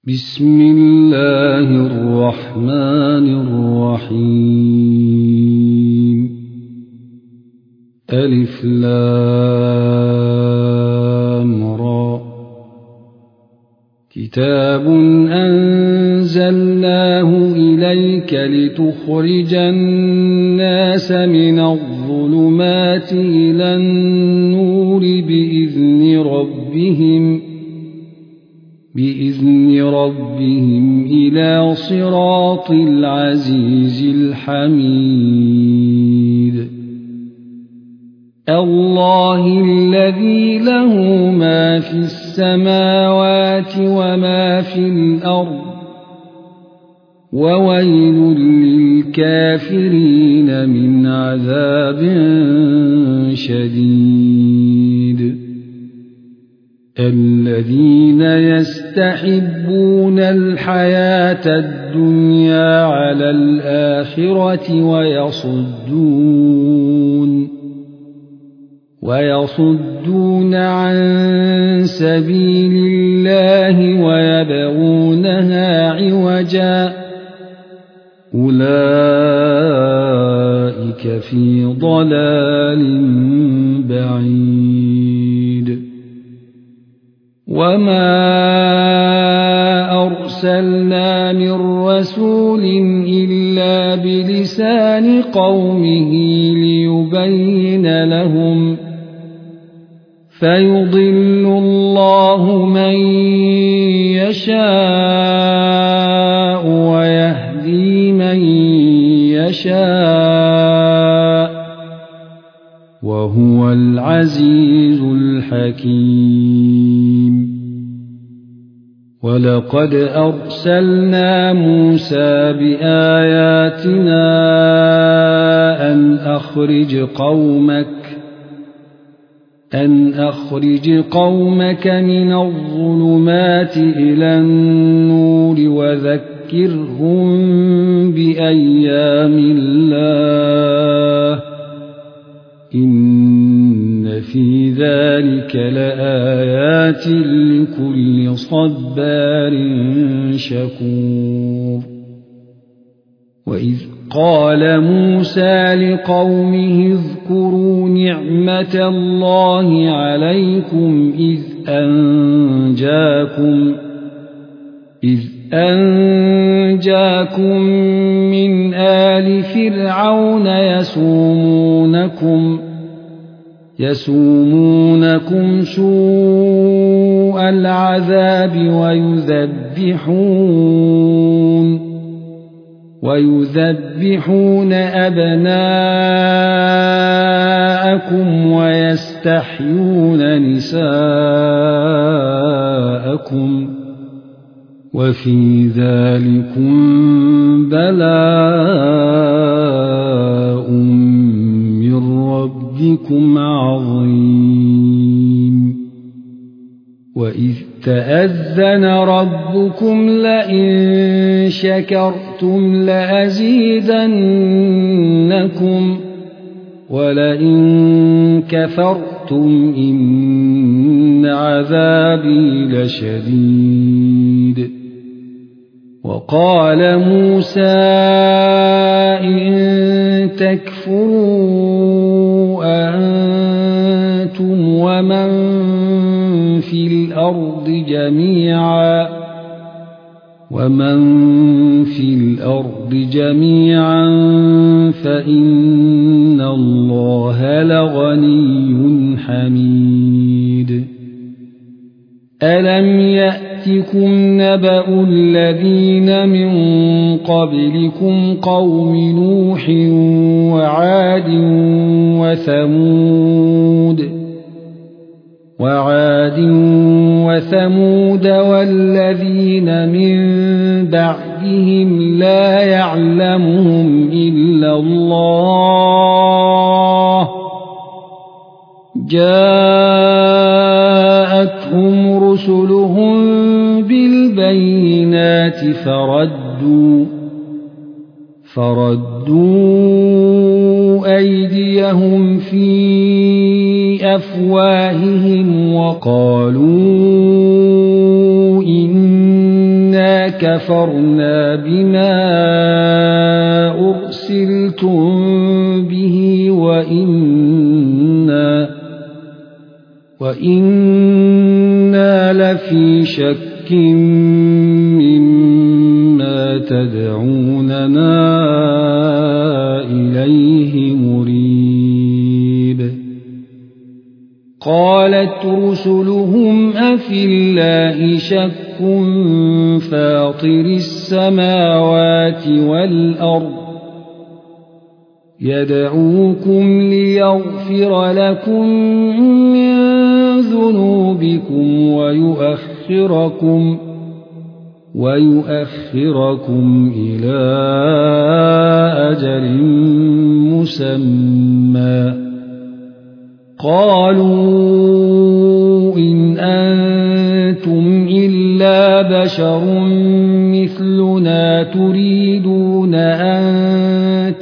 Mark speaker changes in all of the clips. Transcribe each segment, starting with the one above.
Speaker 1: بسم الله الرحمن الرحيم. ألف لام را. كتاب أنزلناه إليك لتخرج الناس من الظلمات إلى النور بإذن ربهم إلى صراط العزيز الحميد. الله الذي له ما في السماوات وما في الأرض، وويل للكافرين من عذاب شديد. الذين يستحبون الحياة الدنيا على الآخرة ويصدون عن سبيل الله ويبغونها عوجا، أولئك في ضلال بعيد. وما أرسلنا من رسول إلا بلسان قومه ليبين لهم، فيضل الله من يشاء ويهدي من يشاء، وهو العزيز الحكيم. ولقد أرسلنا موسى بآياتنا أن أخرج قومك من الظلمات إلى النور وذكرهم بأيام الله، إن في ذلك لآيات لكل صبار شكور. وإذ قال موسى لقومه اذكروا نعمة الله عليكم إذ أنجاكم من آل فرعون يسومونكم سوء العذاب ويذبحون أبناءكم ويستحيون نساءكم، وفي ذلكم بلاء من ربكم عظيم. وإذ تأذن ربكم لئن شكرتم لأزيدنكم ولئن كفرتم إن عذابي لشديد. وقال موسى إن تكفروا أنتم ومن في الأرض جميعا فإن الله لغني حميد. ألم يأتكم نبأ الذين من قبلكم قوم نوح وعاد وثمود والذين من بعدهم لا يعلمهم إلا الله، جاءتهم رسلهم بالبينات فردوا أيديهم في أفواههم وقالوا إنا إنا كفرنا بما أرسلتم به وإنا لفي شك مما تدعوننا إليه مريب قالت رسلهم أفي الله شك فاطر السماوات والأرض يدعوكم ليغفر لكم من ذنوبكم ويؤخركم إلى أجل مسمى قالوا إن أنتم إلا بشر مثلنا تريدون أن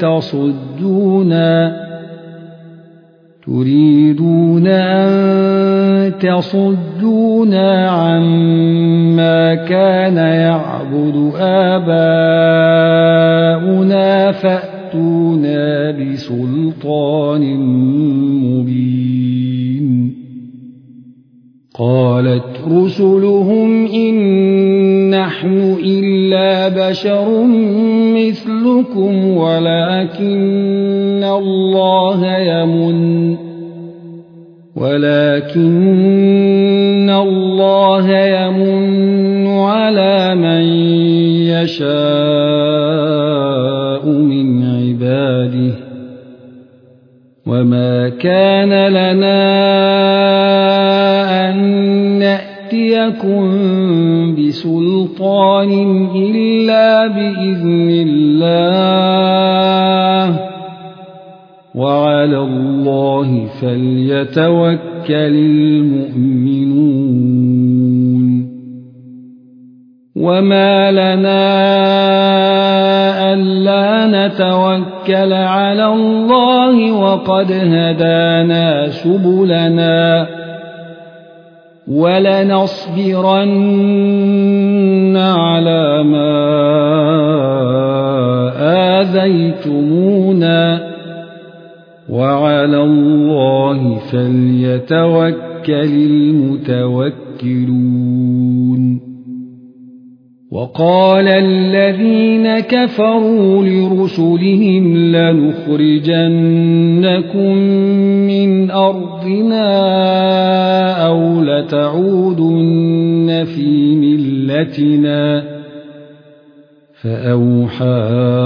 Speaker 1: تصدونا عما كان يعبد آباؤنا فأتونا بسلطان مبين قالت رسلهم إن نحن إلا بشر مثلكم ولكن الله يمن على من يشاء من عباده وما كان لنا أن نأتيكم بسلطان إلا بإذن الله وعلى الله فليتوكل المؤمنون وما لنا ألا نتوكل على الله وقد هدانا سبلنا ولنصبرن على ما آذيتمونا وعلى الله فليتوكل المتوكلون وقال الذين كفروا لرسلهم لنخرجنكم من أرضنا أو لتعودن في ملتنا فأوحى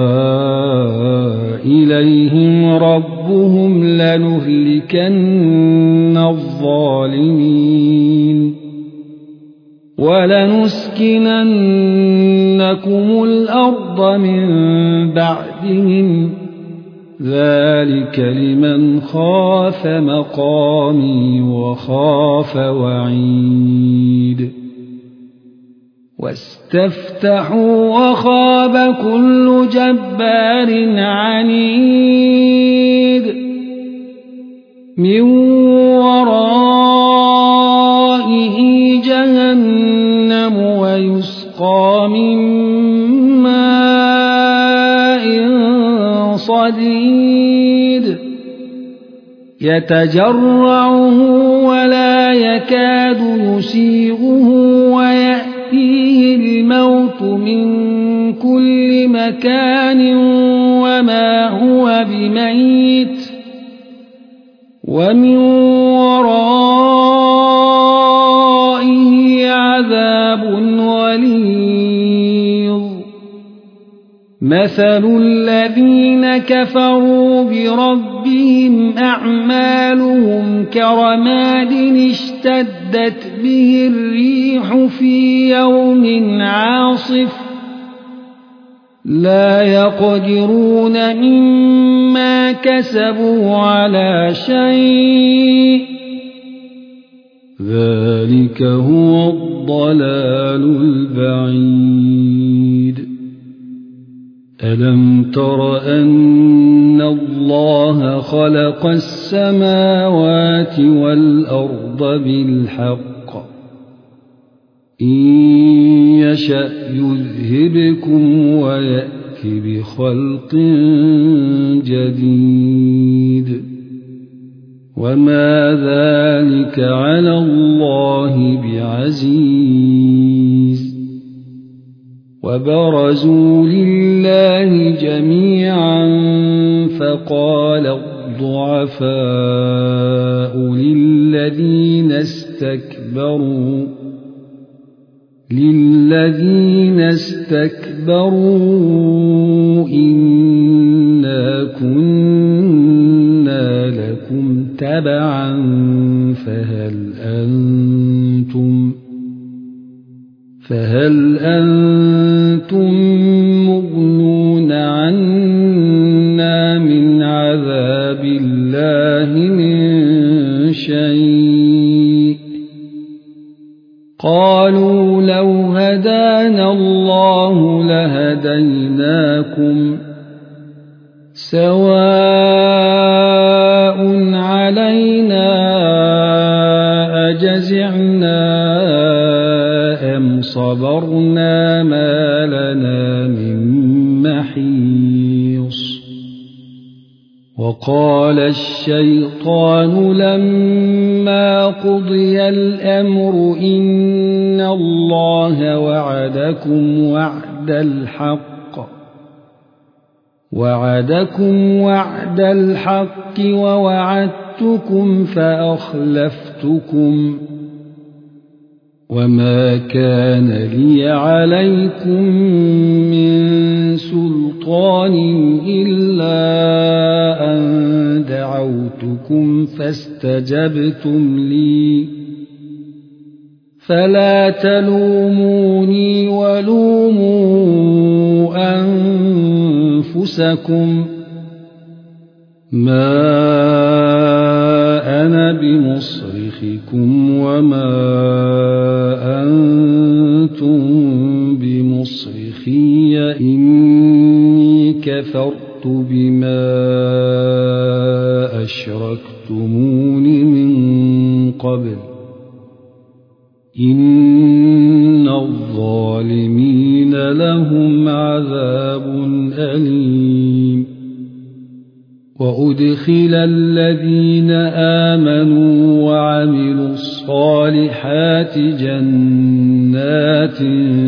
Speaker 1: إليهم ربهم لنهلكن الظالمين ولنسكننكم الأرض من بعدهم ذلك لمن خاف مقامي وخاف وعيد واستفتحوا وخاب كل جبار عنيد من ورائه جهنم ويسقى من ماء صديد يتجرعه ولا يكاد يسيغه ويأتيه الموت من كل مكان وما هو بميت ومن ورائه عذاب غليظ مثل الذين كفروا بربهم أعمالهم كرماد اشتدت به الريح في يوم عاصف لا يقدرون مما كسبوا على شيء ذلك هو الضلال البعيد ألم تر أن الله خلق السماوات والأرض بالحق إن يشأ يذهبكم ويأت بخلق جديد وما ذلك على الله بعزيز وبرزوا لله جميعا فقال الضعفاء للذين استكبروا إنا كنا لكم تبعا فهل أنتم مغنون عنا من عذاب الله من شيء قالوا لو هدانا الله لهديناكم سواء علينا أجزعنا أم صبرنا ما لنا من محيص وقال الشيطان لما قضي الأمر إن الله وعدكم وعد الحق ووعدتكم فأخلفتكم وما كان لي عليكم من سلطان إلا أن دعوتكم فاستجبتم لي فلا تلوموني ولوموا أنفسكم ما أنا بمصرخكم وما أنتم بمصرخي إني كفرت بما أشركتمون من قبل إن الظالمين لهم عذاب أليم وأدخل الذين آمنوا وعملوا الصالحات جنات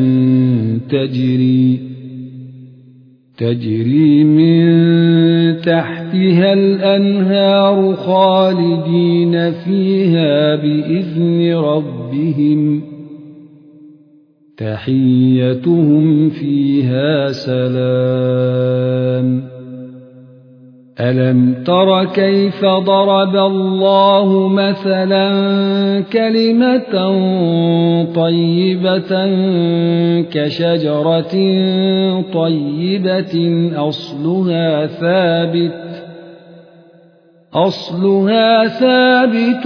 Speaker 1: تجري من تحتها الأنهار خالدين فيها بإذن ربهم تحيتهم فيها سلام ألم تر كيف ضرب الله مثلا كلمة طيبة كشجرة طيبة أصلها ثابت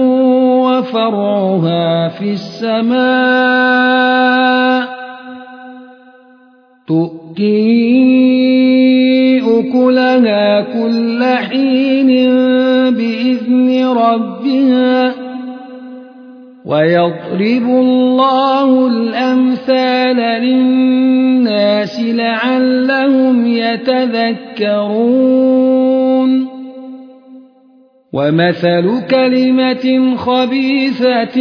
Speaker 1: وفرعها في السماء تؤتي أكلها كل حين بإذن ربها ويضرب الله الأمثال للناس لعلهم يتذكرون ومثل كلمة خبيثة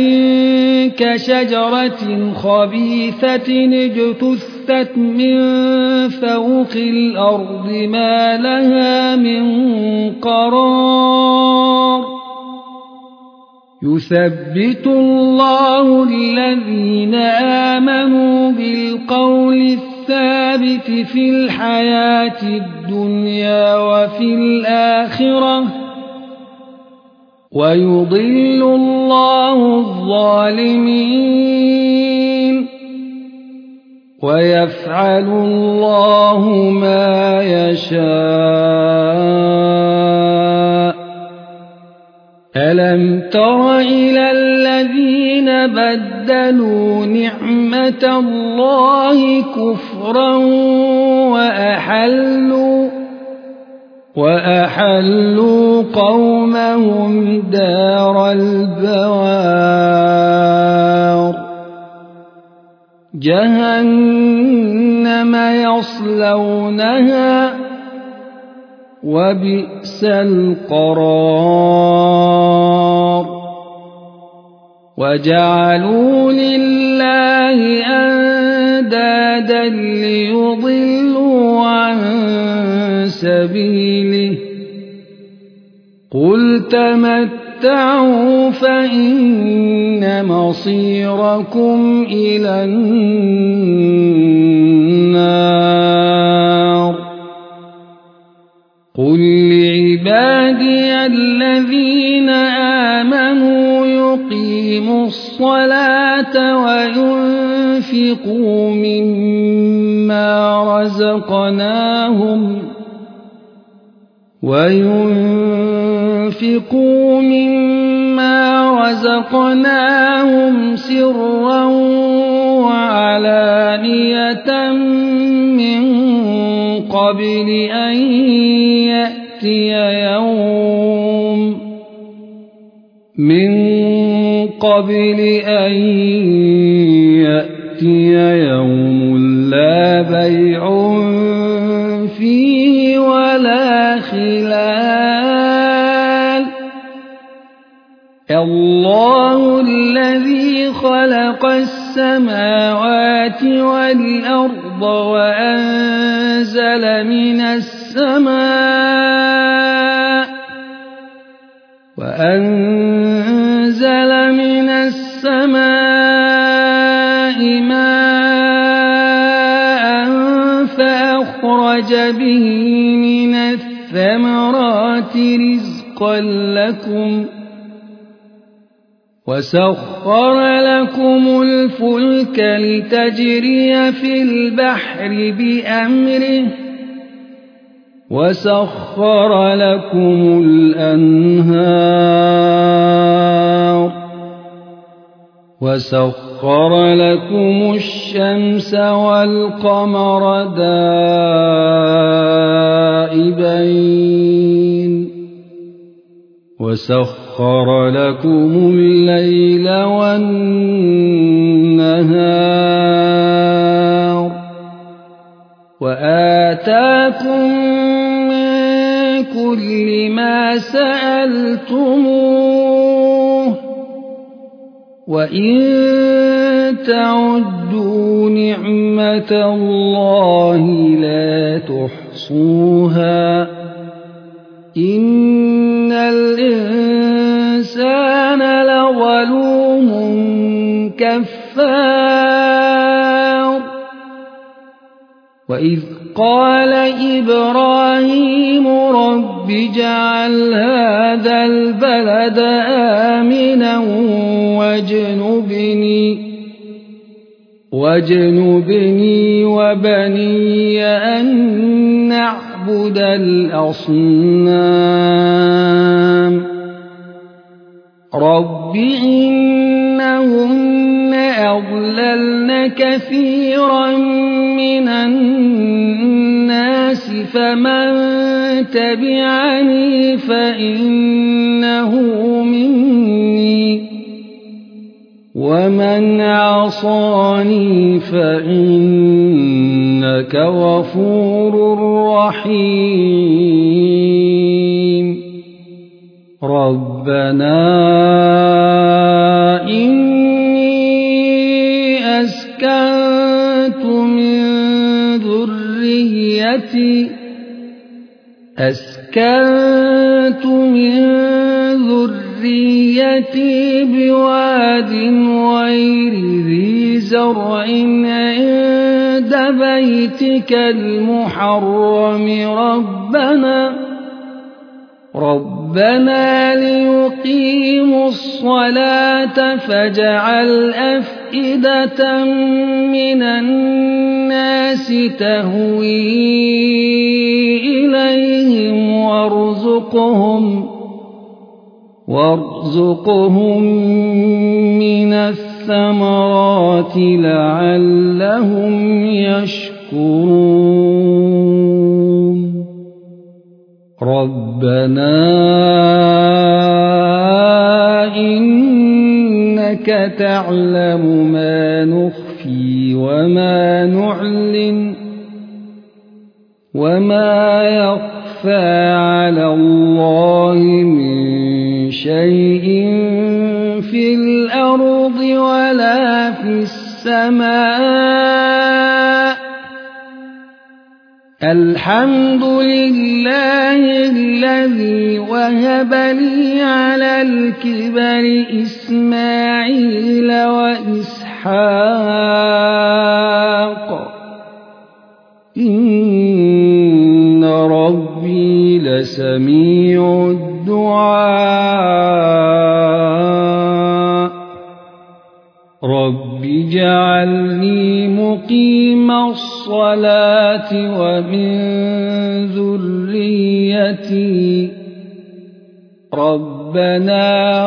Speaker 1: كشجرة خبيثة اجتثت من فوق الأرض ما لها من قرار يثبت الله الذين آمنوا بالقول الثابت في الحياة الدنيا وفي الآخرة ويضل الله الظالمين ويفعل الله ما يشاء ألم تر إلى الذين بدلوا نعمة الله كفرا وأحلوا قومهم دار البوار جهنم يصلونها وبئس القرار وجعلوا لله أندادا ليضلوا عن سبيله قل تمتعوا فإن مصيركم إلى النار قل لعبادي الذين آمنوا يقيموا الصلاة وينفقوا مما رزقناهم سرا وعلانية من قبل أن يأتي يوم لا بيع فيه ولا خلال الله الذي خلق السماوات والأرض وأنزل من السماء ماء فأخرج به من الثمرات رزقا لكم وسخر لكم الفلك لتجري في البحر بأمره وسخر لكم الأنهار وسخر لكم الشمس والقمر دائبين وسخر لكم الليل والنهار وآتاكم من كل ما سألتموه وإن تعدوا نعمة الله لا تحصوها إن الإنسان لظلوم كفار وإذ قال إبراهيم رب اجعل هذا البلد آمنا واجنبني وبني أن نعبد الأصنام رب إنهن أضللن كثيرا من الناس فمن تبعني فإنه مني ومن عصاني فإنك غفور رحيم ربنا إني أسكنت من ذريتي بواد غير ذي زرع عند بيتك المحرم ربنا ليقيموا الصلاة فاجعل أفئدة من الناس تهوي إليهم وارزقهم من الثمرات لعلهم يشكرون ربنا إنك تعلم ما نخفي نخفي وما نعلن وما يخفى على الله من شيء في الأرض ولا في السماء الحمد لله الذي وهب لي على الكبر إسماعيل وإسحاق إن ربي لسميع الدعاء رب اجعلني مقيم الصلاة ومن ذريتي ربنا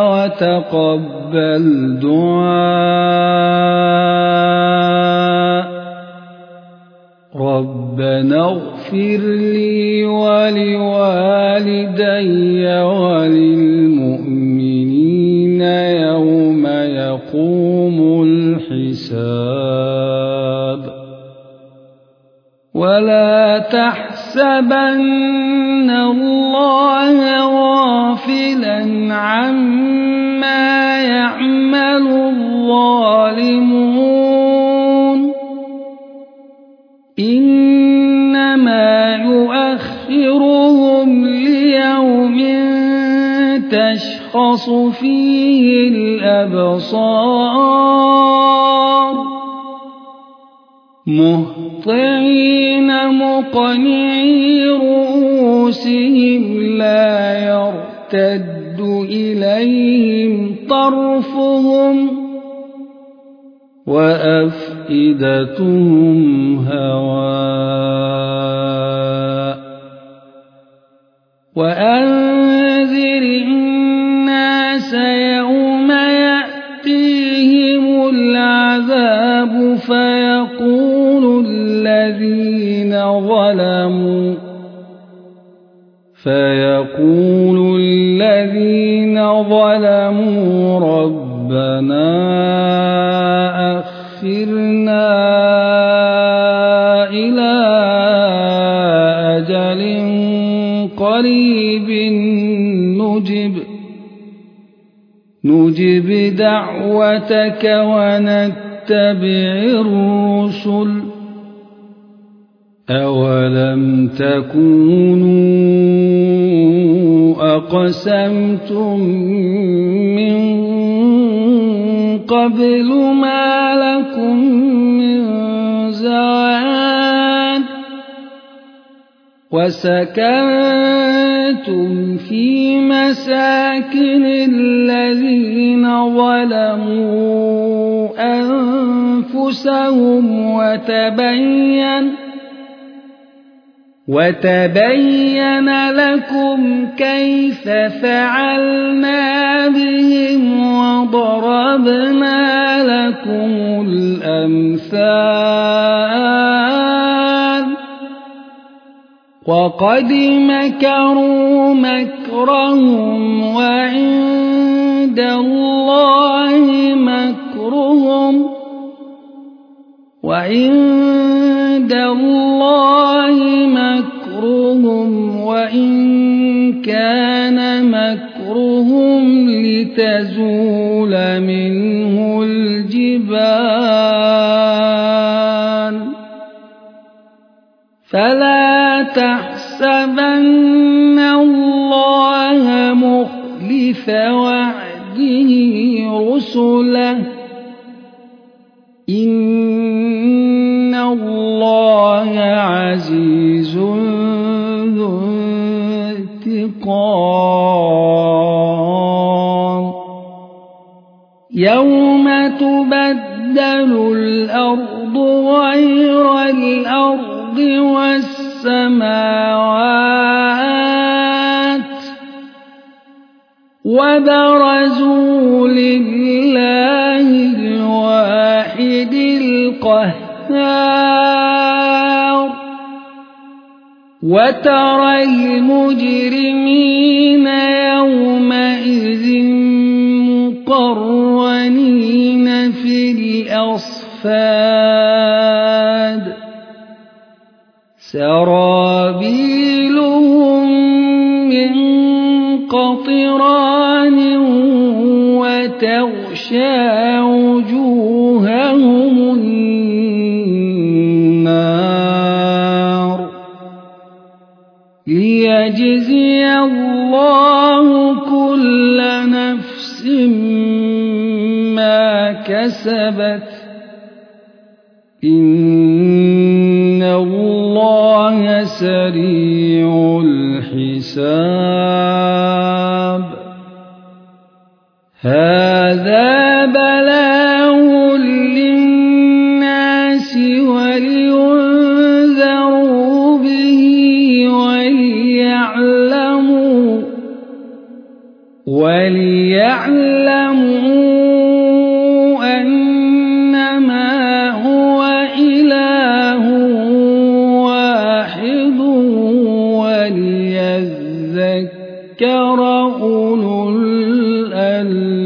Speaker 1: وتقبل دعاء ربنا اغفر لي ولوالدي وللمؤمنين يوم يقوم الحساب ولا تحسبن الله غافلا عما يعمل الظالمون إنما يؤخرهم ليوم تشخص فيه الأبصار مهطعين مقنعي رؤوسهم لا يرتد إليهم طرفهم وأفئدتهم هواء وأنذر الناس يوم يأتيهم العذاب فيقول الذين ظلموا ربنا أخرنا إلى أجل قريب نجب دعوتك ونتبع الرسل أولم تكونوا أقسمتم من قبل ما لكم من زوال وسكنتم في مساكن الذين ظلموا أنفسهم وتبين لكم كيف فعلنا بهم وضربنا لكم الأمثال وقد مكروا مكرهم وعند الله مكرهم وإن كان مكرهم لتزول منه الجبال فلا تحسبن الله مخلف وعده رسله إن الله عزيز ذو انتقام يوم تبدل الأرض غير الأرض والسماوات وبرزوا لله الواحد القهار وترى المجرمين يومئذ مقرنين في الأصفاد صفاد سرابيلهم من قطران وتغشى وجوههم النار ليجزي الله كل نفس ما كسبت إن الله سريع الحساب هذا بلاغ للناس ولينذروا به وليعلموا أنما هو إله واحد وليذكر أولو الألباب